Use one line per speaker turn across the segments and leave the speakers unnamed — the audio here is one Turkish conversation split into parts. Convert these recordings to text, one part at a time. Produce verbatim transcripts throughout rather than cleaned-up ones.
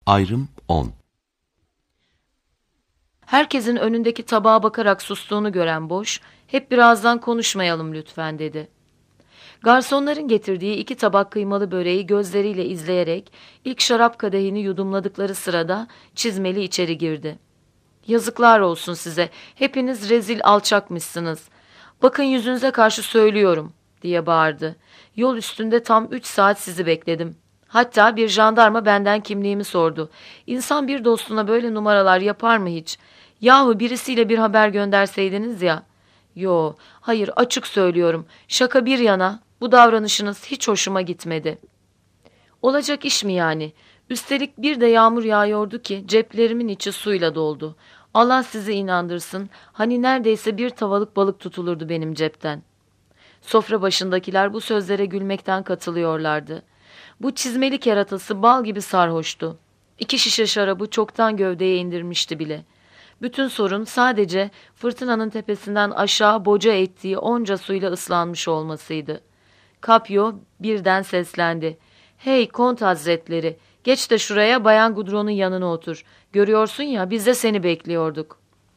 Ayrım on.
Herkesin önündeki tabağa bakarak sustuğunu gören Boş, "Hep birazdan konuşmayalım lütfen," dedi. Garsonların getirdiği iki tabak kıymalı böreği gözleriyle izleyerek ilk şarap kadehini yudumladıkları sırada Çizmeli içeri girdi. "Yazıklar olsun size, hepiniz rezil alçakmışsınız. Bakın yüzünüze karşı söylüyorum," diye bağırdı. "Yol üstünde tam üç saat sizi bekledim. Hatta bir jandarma benden kimliğimi sordu. İnsan bir dostuna böyle numaralar yapar mı hiç? Yahu birisiyle bir haber gönderseydiniz ya." "Yo, hayır, açık söylüyorum. Şaka bir yana, bu davranışınız hiç hoşuma gitmedi." "Olacak iş mi yani? Üstelik bir de yağmur yağıyordu ki ceplerimin içi suyla doldu. Allah sizi inandırsın, hani neredeyse bir tavalık balık tutulurdu benim cepten." Sofra başındakiler bu sözlere gülmekten katılıyorlardı. Bu çizmeli keratası bal gibi sarhoştu. İki şişe şarabı çoktan gövdeye indirmişti bile. Bütün sorun sadece fırtınanın tepesinden aşağı boca ettiği onca suyla ıslanmış olmasıydı. Kapyo birden seslendi. "Hey Kont Hazretleri, geç de şuraya Bayan Gudron'un yanına otur. Görüyorsun ya, biz de seni bekliyorduk."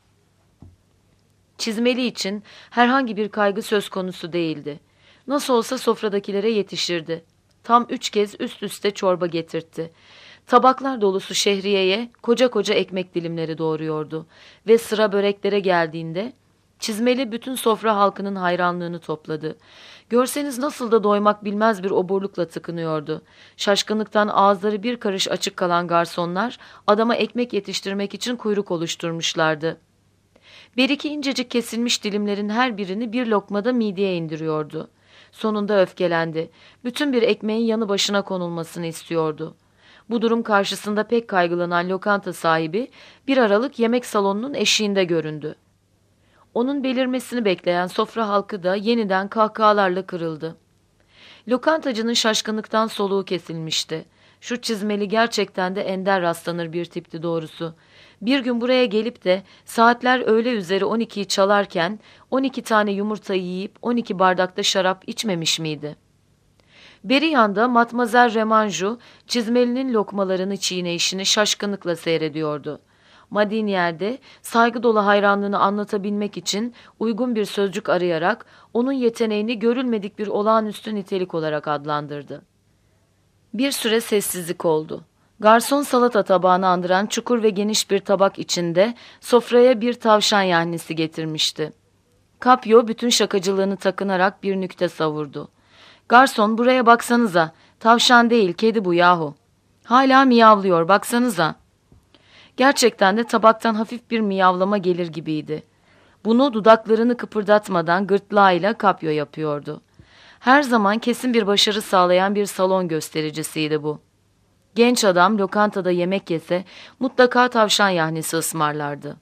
Çizmeli için herhangi bir kaygı söz konusu değildi. Nasıl olsa sofradakilere yetişirdi. Tam üç kez üst üste çorba getirtti. Tabaklar dolusu şehriyeye koca koca ekmek dilimleri doğruyordu. Ve sıra böreklere geldiğinde Çizmeli bütün sofra halkının hayranlığını topladı. Görseniz nasıl da doymak bilmez bir oburlukla tıkınıyordu. Şaşkınlıktan ağızları bir karış açık kalan garsonlar adama ekmek yetiştirmek için kuyruk oluşturmuşlardı. Bir iki incecik kesilmiş dilimlerin her birini bir lokmada mideye indiriyordu. Sonunda öfkelendi. Bütün bir ekmeğin yanı başına konulmasını istiyordu. Bu durum karşısında pek kaygılanan lokanta sahibi bir aralık yemek salonunun eşiğinde göründü. Onun belirmesini bekleyen sofra halkı da yeniden kahkahalarla kırıldı. Lokantacının şaşkınlıktan soluğu kesilmişti. Şu Çizmeli gerçekten de ender rastlanır bir tipti doğrusu. Bir gün buraya gelip de saatler öğle üzeri on ikiyi çalarken on iki tane yumurta yiyip on iki bardakta şarap içmemiş miydi? Beri yanda Matmazel Remanjou Çizmeli'nin lokmalarını çiğneyişini şaşkınlıkla seyrediyordu. Madinier'de saygı dolu hayranlığını anlatabilmek için uygun bir sözcük arayarak onun yeteneğini görülmedik bir olağanüstü nitelik olarak adlandırdı. Bir süre sessizlik oldu. Garson salata tabağını andıran çukur ve geniş bir tabak içinde sofraya bir tavşan yahnisi getirmişti. Kapyo bütün şakacılığını takınarak bir nükte savurdu. "Garson, buraya baksanıza. Tavşan değil, kedi bu yahu. Hala miyavlıyor, baksanıza." Gerçekten de tabaktan hafif bir miyavlama gelir gibiydi. Bunu dudaklarını kıpırdatmadan gırtlağıyla Kapyo yapıyordu. Her zaman kesin bir başarı sağlayan bir salon göstericisiydi bu. Genç adam lokantada yemek yese mutlaka tavşan yahnisi ısmarlardı.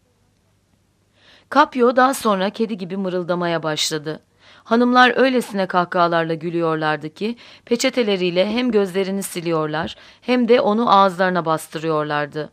Kapyo daha sonra kedi gibi mırıldamaya başladı. Hanımlar öylesine kahkahalarla gülüyorlardı ki peçeteleriyle hem gözlerini siliyorlar hem de onu ağızlarına bastırıyorlardı.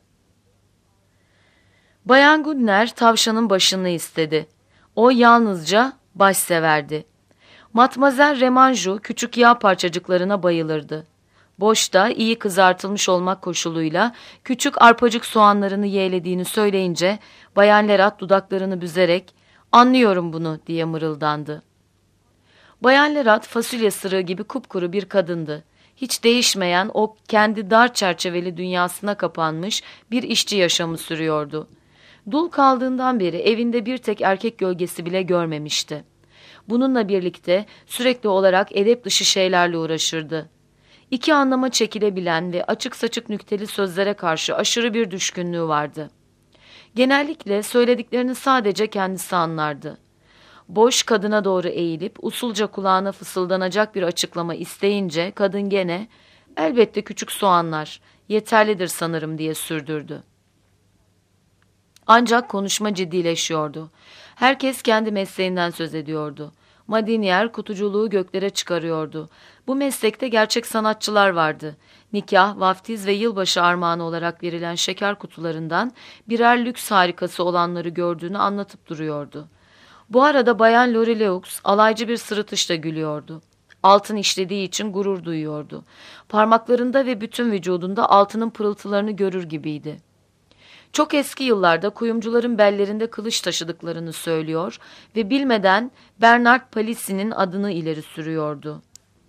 Bayan Gudner tavşanın başını istedi. O yalnızca baş severdi. Matmazel Remanjou küçük yağ parçacıklarına bayılırdı. Boşta iyi kızartılmış olmak koşuluyla küçük arpacık soğanlarını yeğlediğini söyleyince Bayan Lerat dudaklarını büzerek "Anlıyorum bunu," diye mırıldandı. Bayan Lerat fasulye sırığı gibi kupkuru bir kadındı. Hiç değişmeyen o kendi dar çerçeveli dünyasına kapanmış bir işçi yaşamı sürüyordu. Dul kaldığından beri evinde bir tek erkek gölgesi bile görmemişti. Bununla birlikte sürekli olarak edep dışı şeylerle uğraşırdı. İki anlama çekilebilen ve açık saçık nükteli sözlere karşı aşırı bir düşkünlüğü vardı. Genellikle söylediklerini sadece kendisi anlardı. Boş kadına doğru eğilip usulca kulağına fısıldanacak bir açıklama isteyince kadın gene "Elbette küçük soğanlar, yeterlidir sanırım," diye sürdürdü. Ancak konuşma ciddileşiyordu. Herkes kendi mesleğinden söz ediyordu. Madinier kutuculuğu göklere çıkarıyordu. Bu meslekte gerçek sanatçılar vardı. Nikah, vaftiz ve yılbaşı armağanı olarak verilen şeker kutularından birer lüks harikası olanları gördüğünü anlatıp duruyordu. Bu arada Bayan Loreleux alaycı bir sırıtışla gülüyordu. altın işlediği için gurur duyuyordu. Parmaklarında ve bütün vücudunda altının pırıltılarını görür gibiydi. Çok eski yıllarda kuyumcuların bellerinde kılıç taşıdıklarını söylüyor ve bilmeden Bernard Palissy'nin adını ileri sürüyordu.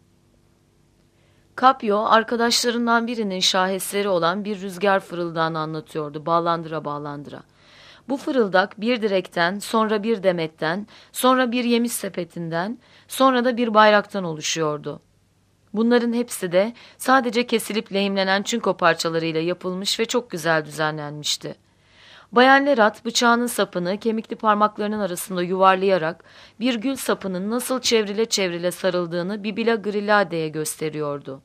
Capio, arkadaşlarından birinin şaheseri olan bir rüzgar fırıldağını anlatıyordu, bağlandıra bağlandıra. Bu fırıldak bir direkten, sonra bir demetten, sonra bir yemiş sepetinden, sonra da bir bayraktan oluşuyordu. Bunların hepsi de sadece kesilip lehimlenen çinko parçalarıyla yapılmış ve çok güzel düzenlenmişti. Bayan Lerat bıçağının sapını kemikli parmaklarının arasında yuvarlayarak bir gül sapının nasıl çevrile çevrile sarıldığını Bibila Grillade'ye gösteriyordu.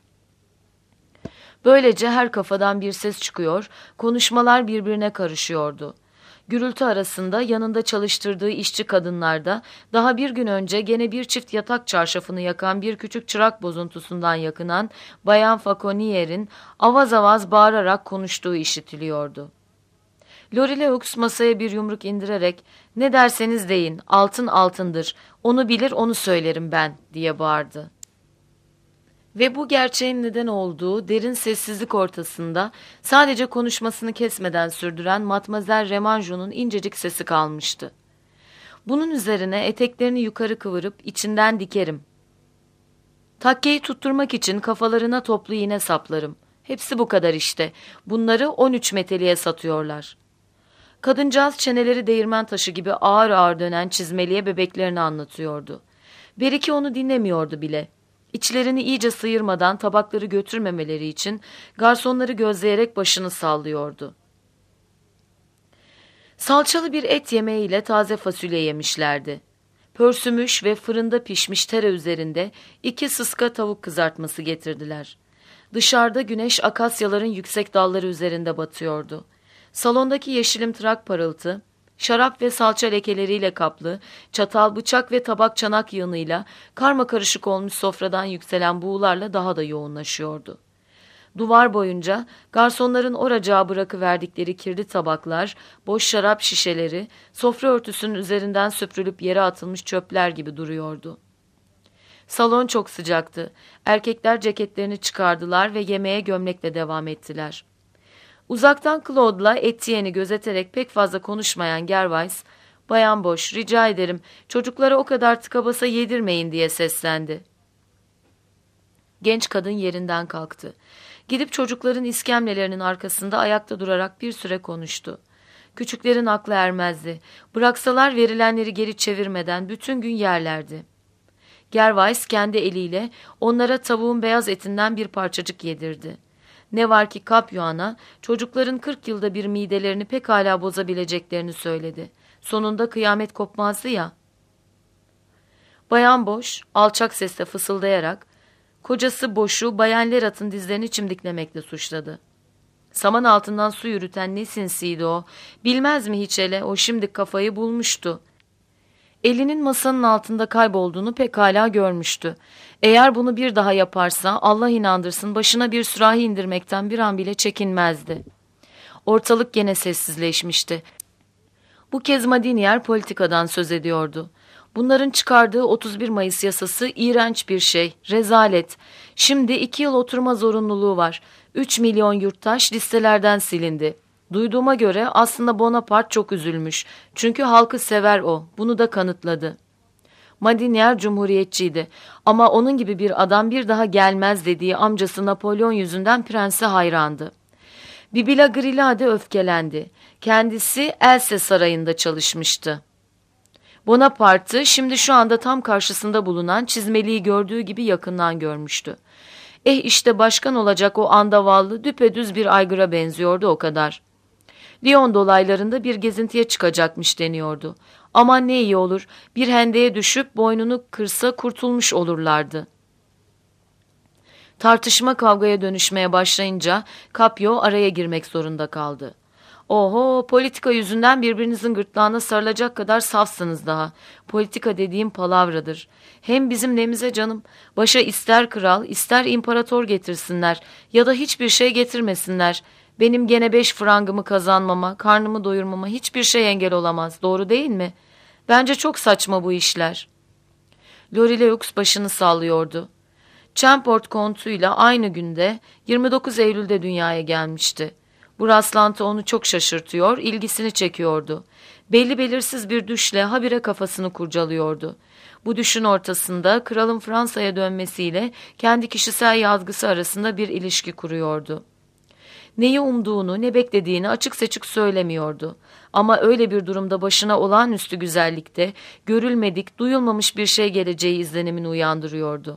Böylece her kafadan bir ses çıkıyor, konuşmalar birbirine karışıyordu. Gürültü arasında yanında çalıştırdığı işçi kadınlarda daha bir gün önce gene bir çift yatak çarşafını yakan bir küçük çırak bozuntusundan yakınan Bayan Faconier'in avaz avaz bağırarak konuştuğu işitiliyordu. Lorileux masaya bir yumruk indirerek "Ne derseniz deyin, altın altındır, onu bilir onu söylerim ben," diye bağırdı. Ve bu gerçeğin neden olduğu derin sessizlik ortasında sadece konuşmasını kesmeden sürdüren Matmazel Remanjou'nun incecik sesi kalmıştı. Bunun üzerine eteklerini yukarı kıvırıp içinden dikerim. Takkeyi tutturmak için kafalarına toplu iğne saplarım. Hepsi bu kadar işte. Bunları on üç meteliğe satıyorlar. Kadıncağız çeneleri değirmen taşı gibi ağır ağır dönen çizmeliye bebeklerini anlatıyordu. Beriki onu dinlemiyordu bile. İçlerini iyice sıyırmadan tabakları götürmemeleri için garsonları gözleyerek başını sallıyordu. Salçalı bir et yemeğiyle taze fasulye yemişlerdi. Pörsümüş ve fırında pişmiş tere üzerinde iki sıska tavuk kızartması getirdiler. Dışarıda güneş akasyaların yüksek dalları üzerinde batıyordu. Salondaki yeşilimtırak parıltı, şarap ve salça lekeleriyle kaplı, çatal, bıçak ve tabak çanak yığınıyla karma karışık olmuş sofradan yükselen buğularla daha da yoğunlaşıyordu. Duvar boyunca garsonların oracağa bırakıverdikleri kirli tabaklar, boş şarap şişeleri, sofra örtüsünün üzerinden süpürülüp yere atılmış çöpler gibi duruyordu. Salon çok sıcaktı. Erkekler ceketlerini çıkardılar ve yemeğe gömlekle devam ettiler. Uzaktan Claude'la Etienne'i gözeterek pek fazla konuşmayan Gervais, "Bayan Boş, rica ederim çocuklara o kadar tıka basa yedirmeyin," diye seslendi. Genç kadın yerinden kalktı. Gidip çocukların iskemlelerinin arkasında ayakta durarak bir süre konuştu. Küçüklerin aklı ermezdi. Bıraksalar verilenleri geri çevirmeden bütün gün yerlerdi. Gervais kendi eliyle onlara tavuğun beyaz etinden bir parçacık yedirdi. Ne var ki Kapyoğan'a çocukların kırk yılda bir midelerini pekala bozabileceklerini söyledi. Sonunda kıyamet kopmazdı ya. Bayan Boş alçak sesle fısıldayarak kocası Boş'u Bayan Lerat'ın dizlerini çimdiklemekle suçladı. Saman altından su yürüten ne sinsiydi o. Bilmez mi hiç hele, o şimdi kafayı bulmuştu. Elinin masanın altında kaybolduğunu pekala görmüştü. Eğer bunu bir daha yaparsa Allah inandırsın başına bir sürahi indirmekten bir an bile çekinmezdi. Ortalık gene sessizleşmişti. Bu kez Madinier politikadan söz ediyordu. Bunların çıkardığı otuz bir Mayıs yasası iğrenç bir şey, rezalet. Şimdi iki yıl oturma zorunluluğu var. Üç milyon yurttaş listelerden silindi. Duyduğuma göre aslında Bonaparte çok üzülmüş. Çünkü halkı sever o. Bunu da kanıtladı. Madinier cumhuriyetçiydi. Ama onun gibi bir adam bir daha gelmez dediği amcası Napolyon yüzünden prense hayrandı. Bibila Grillade öfkelendi. Kendisi Else Sarayı'nda çalışmıştı. Bonaparte'ı şimdi şu anda tam karşısında bulunan çizmeliği gördüğü gibi yakından görmüştü. Eh işte başkan olacak o andavallı düpedüz bir aygıra benziyordu o kadar. Lyon dolaylarında bir gezintiye çıkacakmış deniyordu. Aman ne iyi olur, bir hendeye düşüp boynunu kırsa kurtulmuş olurlardı. Tartışma kavgaya dönüşmeye başlayınca Capio araya girmek zorunda kaldı. Oho, politika yüzünden birbirinizin gırtlağına sarılacak kadar safsınız daha. Politika dediğim palavradır. Hem bizim nemize canım, başa ister kral ister imparator getirsinler ya da hiçbir şey getirmesinler. Benim gene beş frangımı kazanmama, karnımı doyurmama hiçbir şey engel olamaz, doğru değil mi? Bence çok saçma bu işler. Loreleux başını sallıyordu. Champort kontuyla aynı günde yirmi dokuz Eylül'de dünyaya gelmişti. Bu rastlantı onu çok şaşırtıyor, ilgisini çekiyordu. Belli belirsiz bir düşle habire kafasını kurcalıyordu. Bu düşün ortasında kralın Fransa'ya dönmesiyle kendi kişisel yazgısı arasında bir ilişki kuruyordu. Neyi umduğunu, ne beklediğini açık seçik söylemiyordu. Ama öyle bir durumda başına olağanüstü güzellikte, görülmedik, duyulmamış bir şey geleceği izlenimini uyandırıyordu.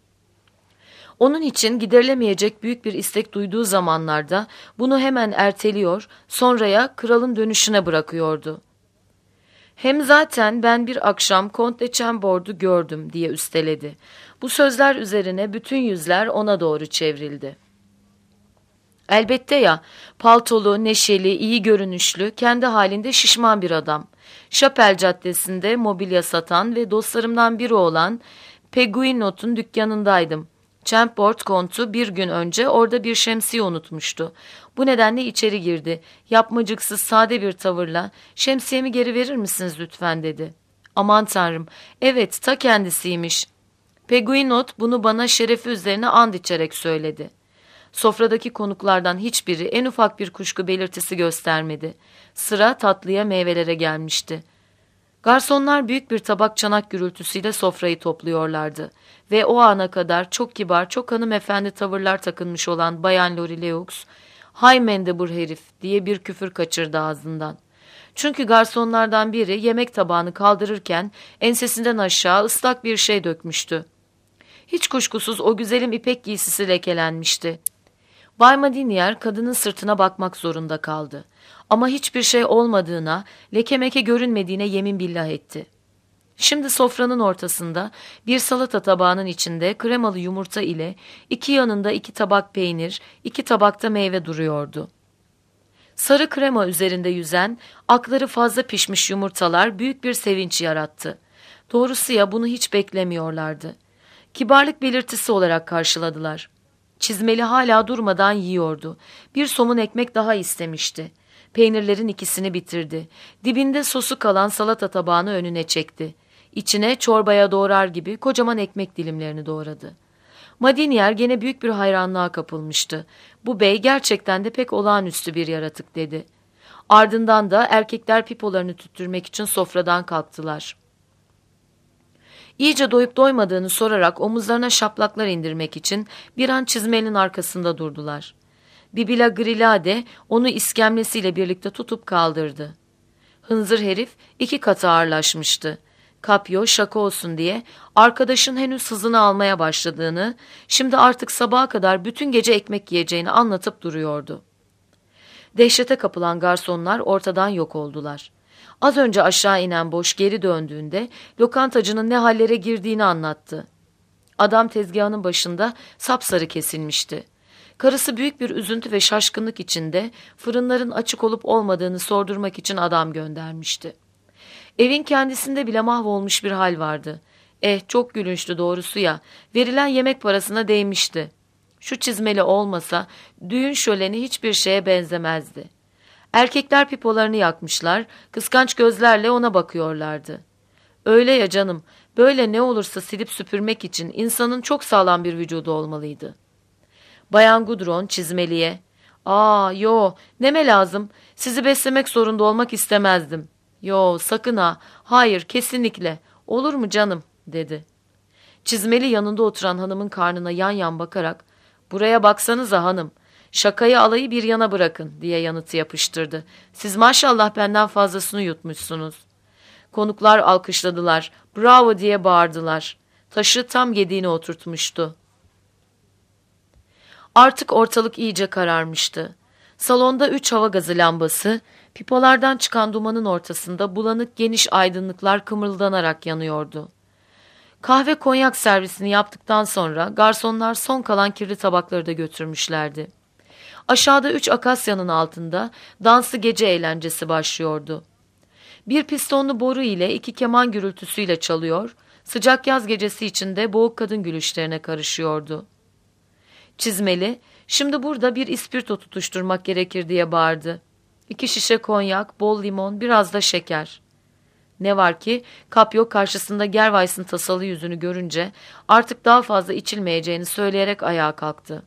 Onun için giderilemeyecek büyük bir istek duyduğu zamanlarda bunu hemen erteliyor, sonraya kralın dönüşüne bırakıyordu. Hem zaten ben bir akşam Kont de Chambord'u gördüm diye üsteledi. Bu sözler üzerine bütün yüzler ona doğru çevrildi. Elbette ya, paltolu, neşeli, iyi görünüşlü, kendi halinde şişman bir adam. Şapel Caddesi'nde mobilya satan ve dostlarımdan biri olan Peguinot'un dükkanındaydım. Champort kontu bir gün önce orada bir şemsiye unutmuştu. Bu nedenle içeri girdi. Yapmacıksız sade bir tavırla "Şemsiyemi geri verir misiniz lütfen?" dedi. Aman tanrım, evet ta kendisiymiş. Peguinot bunu bana şerefi üzerine and içerek söyledi. Sofradaki konuklardan hiçbiri en ufak bir kuşku belirtisi göstermedi. Sıra tatlıya, meyvelere gelmişti. Garsonlar büyük bir tabak çanak gürültüsüyle sofrayı topluyorlardı ve o ana kadar çok kibar, çok hanımefendi tavırlar takınmış olan Bayan Loreleux, "Hay mendebur herif" diye bir küfür kaçırdı ağzından. Çünkü garsonlardan biri yemek tabağını kaldırırken ensesinden aşağı ıslak bir şey dökmüştü. Hiç kuşkusuz o güzelim ipek giysisi lekelenmişti. Bay Madinier kadının sırtına bakmak zorunda kaldı. Ama hiçbir şey olmadığına, leke meke görünmediğine yemin billah etti. Şimdi sofranın ortasında bir salata tabağının içinde kremalı yumurta ile iki yanında iki tabak peynir, iki tabakta meyve duruyordu. Sarı krema üzerinde yüzen, akları fazla pişmiş yumurtalar büyük bir sevinç yarattı. Doğrusu ya bunu hiç beklemiyorlardı. Kibarlık belirtisi olarak karşıladılar. Çizmeli hala durmadan yiyordu. Bir somun ekmek daha istemişti. Peynirlerin ikisini bitirdi. Dibinde sosu kalan salata tabağını önüne çekti. İçine çorbaya doğrar gibi kocaman ekmek dilimlerini doğradı. Madinier gene büyük bir hayranlığa kapılmıştı. "Bu bey gerçekten de pek olağanüstü bir yaratık" dedi. Ardından da erkekler pipolarını tüttürmek için sofradan kalktılar. İyice doyup doymadığını sorarak omuzlarına şaplaklar indirmek için bir an çizmenin arkasında durdular. Bibila Grilade onu iskemlesiyle birlikte tutup kaldırdı. Hınzır herif iki katı ağırlaşmıştı. Kapyo şaka olsun diye arkadaşın henüz hızını almaya başladığını, şimdi artık sabaha kadar bütün gece ekmek yiyeceğini anlatıp duruyordu. Dehşete kapılan garsonlar ortadan yok oldular. Az önce aşağı inen boş geri döndüğünde lokantacının ne hallere girdiğini anlattı. Adam tezgahının başında sapsarı kesilmişti. Karısı büyük bir üzüntü ve şaşkınlık içinde fırınların açık olup olmadığını sordurmak için adam göndermişti. Evin kendisinde bile mahvolmuş bir hal vardı. Eh çok gülünçtü doğrusu ya, verilen yemek parasına değmişti. Şu çizmeli olmasa düğün şöleni hiçbir şeye benzemezdi. Erkekler pipolarını yakmışlar, kıskanç gözlerle ona bakıyorlardı. Öyle ya canım, böyle ne olursa silip süpürmek için insanın çok sağlam bir vücudu olmalıydı. Bayan Gudron çizmeliye, "Aa yo, neme lazım, sizi beslemek zorunda olmak istemezdim." "Yo sakın ha, hayır kesinlikle, olur mu canım?" dedi. Çizmeli yanında oturan hanımın karnına yan yan bakarak, "Buraya baksanıza hanım, şakayı alayı bir yana bırakın" diye yanıtı yapıştırdı. "Siz maşallah benden fazlasını yutmuşsunuz." Konuklar alkışladılar, "Bravo" diye bağırdılar. Taşı tam yediğine oturtmuştu. Artık ortalık iyice kararmıştı. Salonda üç hava gazı lambası, pipolardan çıkan dumanın ortasında bulanık geniş aydınlıklar kımıldanarak yanıyordu. Kahve konyak servisini yaptıktan sonra garsonlar son kalan kirli tabakları da götürmüşlerdi. Aşağıda üç akasyanın altında danslı gece eğlencesi başlıyordu. Bir pistonlu boru ile iki keman gürültüsüyle çalıyor, sıcak yaz gecesi içinde boğuk kadın gülüşlerine karışıyordu. Çizmeli, "Şimdi burada bir ispirto tutuşturmak gerekir" diye bağırdı. "İki şişe konyak, bol limon, biraz da şeker." Ne var ki Kapyo karşısında Gervais'in tasalı yüzünü görünce artık daha fazla içilmeyeceğini söyleyerek ayağa kalktı.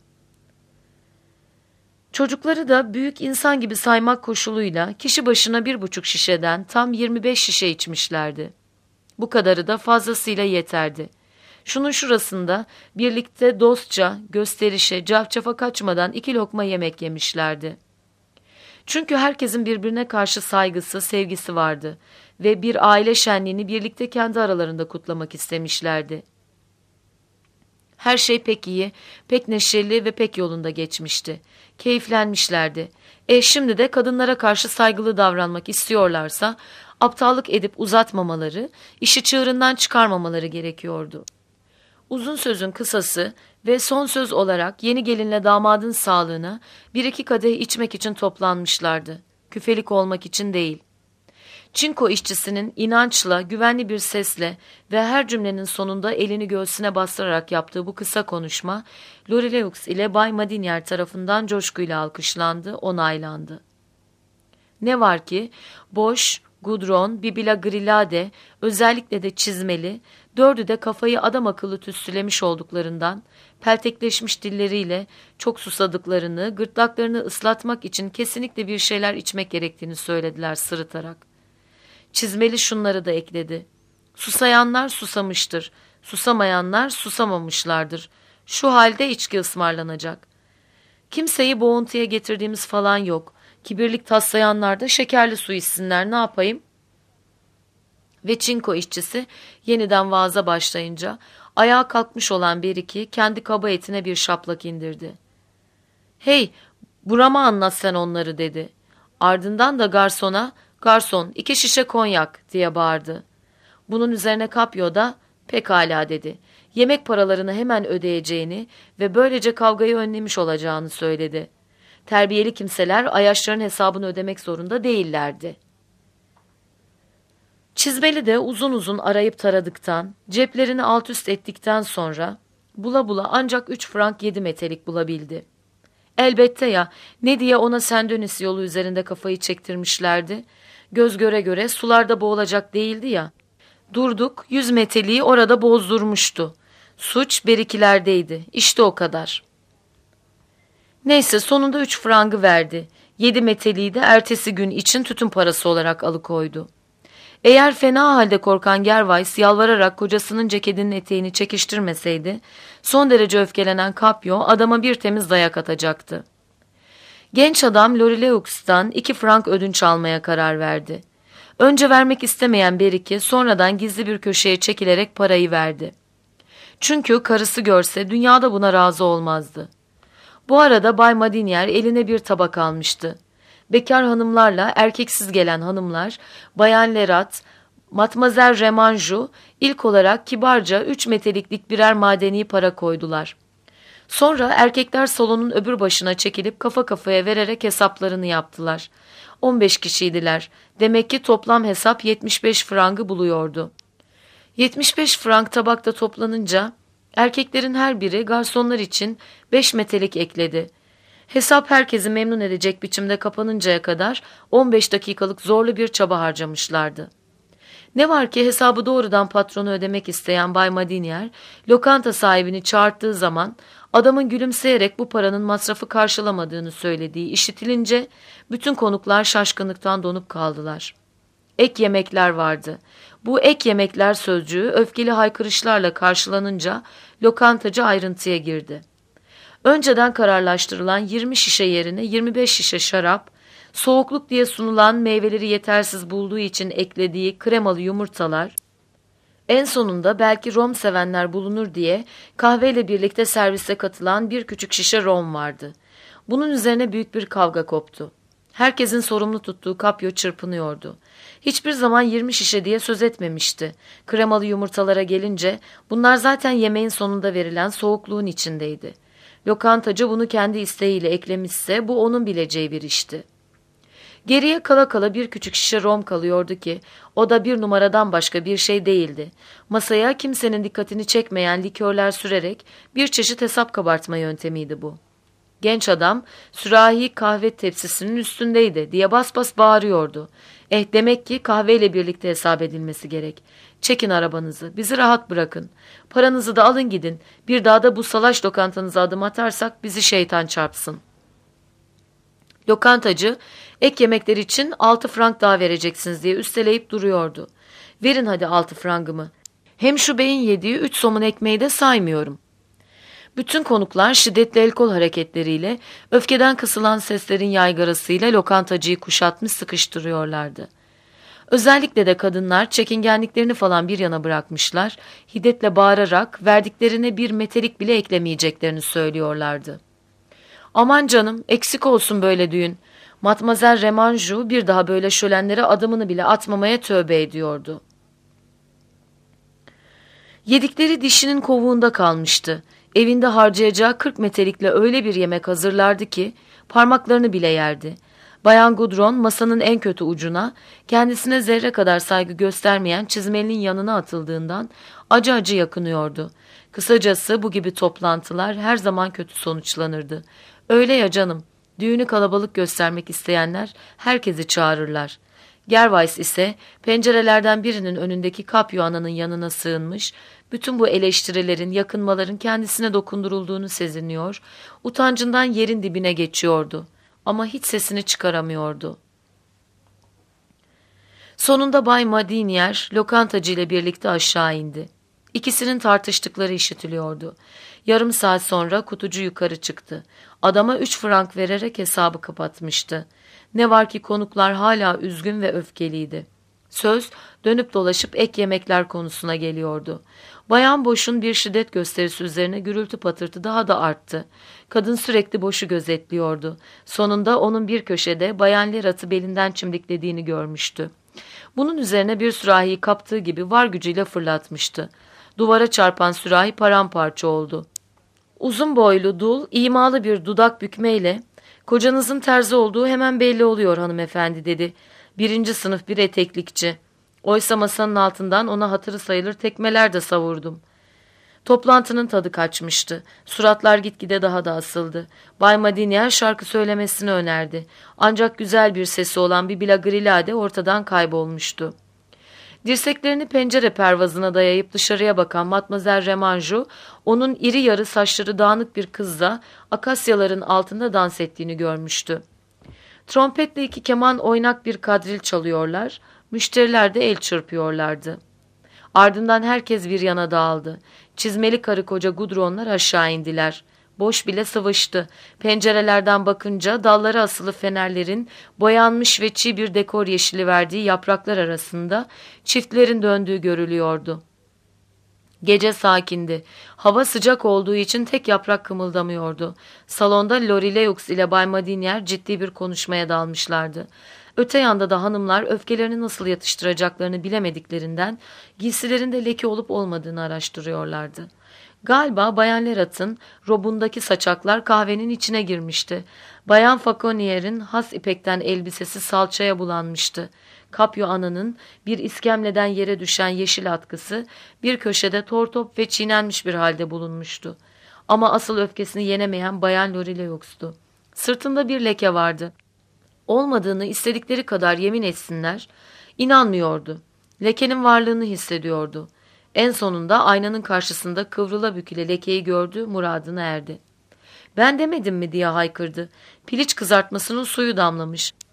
Çocukları da büyük insan gibi saymak koşuluyla kişi başına bir buçuk şişeden tam yirmi beş şişe içmişlerdi. Bu kadarı da fazlasıyla yeterdi. Şunun şurasında birlikte dostça, gösterişe, cafcafa kaçmadan iki lokma yemek yemişlerdi. Çünkü herkesin birbirine karşı saygısı, sevgisi vardı ve bir aile şenliğini birlikte kendi aralarında kutlamak istemişlerdi. Her şey pek iyi, pek neşeli ve pek yolunda geçmişti. Keyiflenmişlerdi. E şimdi de kadınlara karşı saygılı davranmak istiyorlarsa aptallık edip uzatmamaları, işi çığırından çıkarmamaları gerekiyordu. Uzun sözün kısası ve son söz olarak yeni gelinle damadın sağlığına bir iki kadeh içmek için toplanmışlardı. Küfelik olmak için değil. Çinko işçisinin inançla, güvenli bir sesle ve her cümlenin sonunda elini göğsüne bastırarak yaptığı bu kısa konuşma, Loreleux ile Bay Madinier tarafından coşkuyla alkışlandı, onaylandı. Ne var ki, boş, Gudron, Bibila Grilade, özellikle de çizmeli, dördü de kafayı adam akıllı tütsülemiş olduklarından, peltekleşmiş dilleriyle çok susadıklarını, gırtlaklarını ıslatmak için kesinlikle bir şeyler içmek gerektiğini söylediler sırıtarak. Çizmeli şunları da ekledi. Susayanlar susamıştır, susamayanlar susamamışlardır. Şu halde içki ısmarlanacak. Kimseyi boğuntuya getirdiğimiz falan yok. Kibirlik taslayanlar da şekerli su içsinler, ne yapayım? Ve Çinko işçisi yeniden vaaza başlayınca ayağa kalkmış olan Beriki kendi kaba etine bir şaplak indirdi. Hey, burama anlat sen onları dedi. Ardından da garsona, garson iki şişe konyak diye bağırdı. Bunun üzerine Kapyo da pekala dedi. Yemek paralarını hemen ödeyeceğini ve böylece kavgayı önlemiş olacağını söyledi. Terbiyeli kimseler ayaşların hesabını ödemek zorunda değillerdi. Çizmeli de uzun uzun arayıp taradıktan, ceplerini alt üst ettikten sonra bula bula ancak üç frank yedi metelik bulabildi. Elbette ya, ne diye ona Saint-Denis yolu üzerinde kafayı çektirmişlerdi. Göz göre göre sularda boğulacak değildi ya. Durduk, yüz meteliği orada bozdurmuştu. Suç berikilerdeydi, işte o kadar. Neyse sonunda üç frangı verdi. Yedi meteliği de ertesi gün için tütün parası olarak alıkoydu. Eğer fena halde korkan Gervais yalvararak kocasının ceketinin eteğini çekiştirmeseydi, son derece öfkelenen Kapyo adama bir temiz dayak atacaktı. Genç adam Loreleux'tan iki frank ödünç almaya karar verdi. Önce vermek istemeyen Beriki sonradan gizli bir köşeye çekilerek parayı verdi. Çünkü karısı görse dünyada buna razı olmazdı. Bu arada Bay Madinier eline bir tabak almıştı. Bekar hanımlarla erkeksiz gelen hanımlar, Bayan Lerat, Matmazel Remanjou ilk olarak kibarca üç meteliklik birer madeni para koydular. Sonra erkekler salonun öbür başına çekilip kafa kafaya vererek hesaplarını yaptılar. on beş kişiydiler. Demek ki toplam hesap yetmiş beş frangı buluyordu. yetmiş beş frank tabakta toplanınca erkeklerin her biri garsonlar için beş metelik ekledi. Hesap herkesi memnun edecek biçimde kapanıncaya kadar on beş dakikalık zorlu bir çaba harcamışlardı. Ne var ki hesabı doğrudan patronu ödemek isteyen Bay Madinier, lokanta sahibini çağırttığı zaman adamın gülümseyerek bu paranın masrafı karşılamadığını söylediği işitilince bütün konuklar şaşkınlıktan donup kaldılar. Ek yemekler vardı. Bu ek yemekler sözcüğü öfkeli haykırışlarla karşılanınca lokantacı ayrıntıya girdi. Önceden kararlaştırılan yirmi şişe yerine yirmi beş şişe şarap, soğukluk diye sunulan meyveleri yetersiz bulduğu için eklediği kremalı yumurtalar, en sonunda belki rom sevenler bulunur diye kahveyle birlikte servise katılan bir küçük şişe rom vardı. Bunun üzerine büyük bir kavga koptu. Herkesin sorumlu tuttuğu Kapyo çırpınıyordu. Hiçbir zaman yirmi şişe diye söz etmemişti. Kremalı yumurtalara gelince bunlar zaten yemeğin sonunda verilen soğukluğun içindeydi. Lokantacı bunu kendi isteğiyle eklemişse bu onun bileceği bir işti. Geriye kala kala bir küçük şişe rom kalıyordu ki o da bir numaradan başka bir şey değildi. Masaya kimsenin dikkatini çekmeyen likörler sürerek bir çeşit hesap kabartma yöntemiydi bu. Genç adam sürahi kahve tepsisinin üstündeydi diye bas bas bağırıyordu. Eh demek ki kahveyle birlikte hesap edilmesi gerek. Çekin arabanızı, bizi rahat bırakın. Paranızı da alın gidin. Bir daha da bu salaş lokantanıza adım atarsak bizi şeytan çarpsın. Lokantacı ek yemekler için altı frank daha vereceksiniz diye üsteleyip duruyordu. Verin hadi altı frangımı. Hem şu beyin yediği üç somun ekmeği de saymıyorum. Bütün konuklar şiddetli el kol hareketleriyle, öfkeden kısılan seslerin yaygarasıyla lokantacıyı kuşatmış sıkıştırıyorlardı. Özellikle de kadınlar çekingenliklerini falan bir yana bırakmışlar, hiddetle bağırarak verdiklerine bir metelik bile eklemeyeceklerini söylüyorlardı. Aman canım, eksik olsun böyle düğün. Matmazel Remanjou bir daha böyle şölenlere adımını bile atmamaya tövbe ediyordu. Yedikleri dişinin kovuğunda kalmıştı. Evinde harcayacağı kırk metelikle öyle bir yemek hazırlardı ki parmaklarını bile yerdi. Bayan Gudron masanın en kötü ucuna, kendisine zerre kadar saygı göstermeyen çizmelinin yanına atıldığından acı acı yakınıyordu. Kısacası bu gibi toplantılar her zaman kötü sonuçlanırdı. Öyle ya canım, düğünü kalabalık göstermek isteyenler herkesi çağırırlar. Gervais ise pencerelerden birinin önündeki kapyo ananın yanına sığınmış, bütün bu eleştirilerin, yakınmaların kendisine dokundurulduğunu seziniyor, utancından yerin dibine geçiyordu. Ama hiç sesini çıkaramıyordu. Sonunda Bay Madinier lokantacı ile birlikte aşağı indi. İkisinin tartıştıkları işitiliyordu. Yarım saat sonra kutucu yukarı çıktı. Adama üç frank vererek hesabı kapatmıştı. Ne var ki konuklar hala üzgün ve öfkeliydi. Söz dönüp dolaşıp ek yemekler konusuna geliyordu. Bayan Boş'un bir şiddet gösterisi üzerine gürültü patırtı daha da arttı. Kadın sürekli Boş'u gözetliyordu. Sonunda onun bir köşede Bayan Lerat'ı belinden çimdiklediğini görmüştü. Bunun üzerine bir sürahiyi kaptığı gibi var gücüyle fırlatmıştı. Duvara çarpan sürahi paramparça oldu. Uzun boylu, dul, imalı bir dudak bükmeyle "Kocanızın terzi olduğu hemen belli oluyor hanımefendi" dedi. Birinci sınıf bir eteklikçi. Oysa masanın altından ona hatırı sayılır tekmeler de savurdum. Toplantının tadı kaçmıştı. Suratlar gitgide daha da asıldı. Bay Madinier şarkı söylemesini önerdi. Ancak güzel bir sesi olan bir bilagrilade ortadan kaybolmuştu. Dirseklerini pencere pervazına dayayıp dışarıya bakan Matmazel Remanjou, onun iri yarı saçları dağınık bir kızla akasyaların altında dans ettiğini görmüştü. Trompetle iki keman oynak bir kadril çalıyorlar, müşteriler de el çırpıyorlardı. Ardından herkes bir yana dağıldı. Çizmeli karı koca Gudronlar aşağı indiler. Boş bile sıvıştı. Pencerelerden bakınca dallara asılı fenerlerin boyanmış ve çiğ bir dekor yeşili verdiği yapraklar arasında çiftlerin döndüğü görülüyordu. Gece sakindi. Hava sıcak olduğu için tek yaprak kımıldamıyordu. Salonda Lorileux ile Bay Madinier ciddi bir konuşmaya dalmışlardı. Öte yanda da hanımlar öfkelerini nasıl yatıştıracaklarını bilemediklerinden giysilerinde leke olup olmadığını araştırıyorlardı. Galiba Bayan Lerat'ın robundaki saçaklar kahvenin içine girmişti. Bayan Faconier'in has ipekten elbisesi salçaya bulanmıştı. Kapyo ananın bir iskemleden yere düşen yeşil atkısı bir köşede tortop ve çiğnenmiş bir halde bulunmuştu. Ama asıl öfkesini yenemeyen Bayan Lorileux'tu. Sırtında bir leke vardı. Olmadığını istedikleri kadar yemin etsinler, inanmıyordu. Lekenin varlığını hissediyordu. En sonunda aynanın karşısında kıvrıla büküle lekeyi gördü, muradına erdi. "Ben demedim mi?" diye haykırdı. Piliç kızartmasının suyu damlamış.